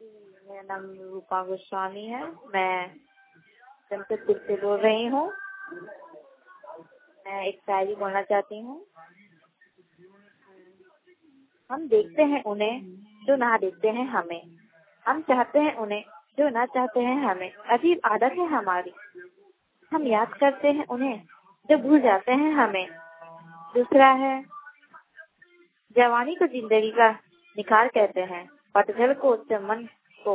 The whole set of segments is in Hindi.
मेरा नाम रूपा गोस्वामी है। मैं जमशेदपुर से बोल रही हूँ। मैं एक शायरी बोलना चाहती हूँ। हम देखते हैं उन्हें जो ना देखते हैं हमें, हम चाहते हैं उन्हें जो ना चाहते हैं हमें। अजीब आदत है हमारी, हम याद करते हैं उन्हें जो भूल जाते हैं हमें। दूसरा है, जवानी को जिंदगी का निखार कहते हैं, पतझड़ को चमन को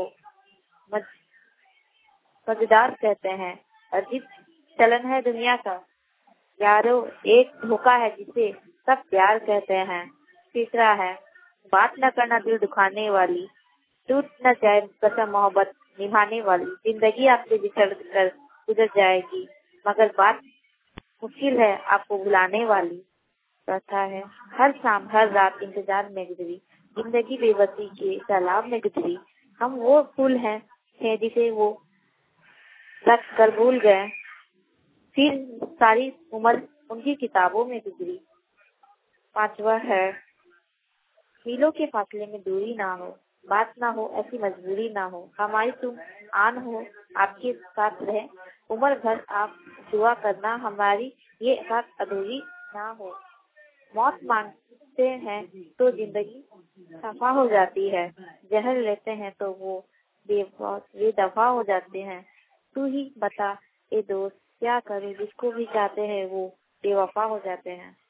मजेदार कहते हैं। अजीब चलन है दुनिया का, यारो एक धोखा है जिसे सब प्यार कहते हैं। तीसरा है, बात न करना दिल दुखाने वाली, टूट न जाए कसम मोहब्बत निभाने वाली। जिंदगी आपसे बिछड़ कर गुजर जाएगी, मगर बात मुश्किल है आपको भुलाने वाली। चौथा है, हर शाम हर रात इंतजार में गुजरी, जिंदगी बेबसी के सैलाब में गुजरी। हम वो फूल हैं जिसे वो रख कर भूल गए, फिर सारी उम्र उनकी किताबों में गुजरी। पांचवा है, मीलों के फासले में दूरी ना हो, बात ना हो ऐसी मजबूरी ना हो, हमारी तुम आन हो आपके साथ रहे उम्र भर, आप दुआ करना हमारी ये साथ अधूरी ना हो। मौत मांगते हैं तो जिंदगी खफा हो जाती है, जहर लेते हैं तो वो बेदफा हो जाते हैं। तू ही बता ए दोस्त क्या करूं, जिसको भी चाहते हैं वो बेवफा हो जाते हैं।